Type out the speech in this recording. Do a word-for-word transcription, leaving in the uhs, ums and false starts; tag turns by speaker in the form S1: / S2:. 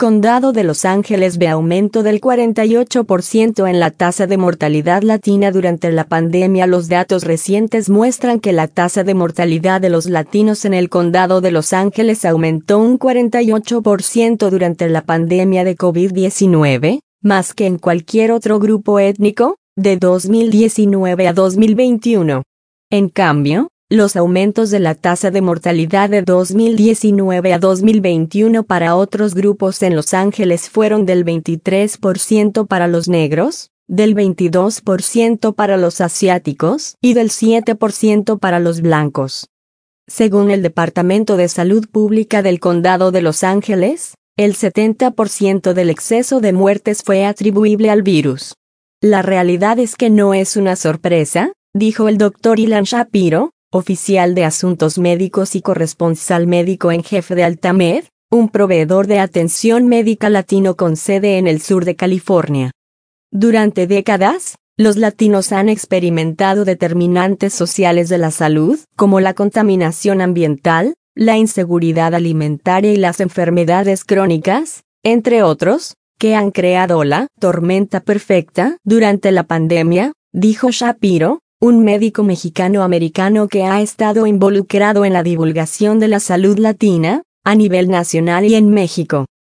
S1: Condado de Los Ángeles ve aumento del cuarenta y ocho por ciento en la tasa de mortalidad latina durante la pandemia. Los datos recientes muestran que la tasa de mortalidad de los latinos en el Condado de Los Ángeles aumentó un cuarenta y ocho por ciento durante la pandemia de COVID diecinueve, más que en cualquier otro grupo étnico, de dos mil diecinueve a dos mil veintiuno. En cambio, los aumentos de la tasa de mortalidad de dos mil diecinueve a dos mil veintiuno para otros grupos en Los Ángeles fueron del veintitrés por ciento para los negros, del veintidós por ciento para los asiáticos y del siete por ciento para los blancos. Según el Departamento de Salud Pública del Condado de Los Ángeles, el setenta por ciento del exceso de muertes fue atribuible al virus. La realidad es que no es una sorpresa, dijo el doctor Ilan Shapiro, oficial de asuntos médicos y corresponsal médico en jefe de Altamed, un proveedor de atención médica latino con sede en el sur de California. Durante décadas, los latinos han experimentado determinantes sociales de la salud, como la contaminación ambiental, la inseguridad alimentaria y las enfermedades crónicas, entre otros, que han creado la tormenta perfecta durante la pandemia, dijo Shapiro, un médico mexicano-americano que ha estado involucrado en la divulgación de la salud latina, a nivel nacional y en México.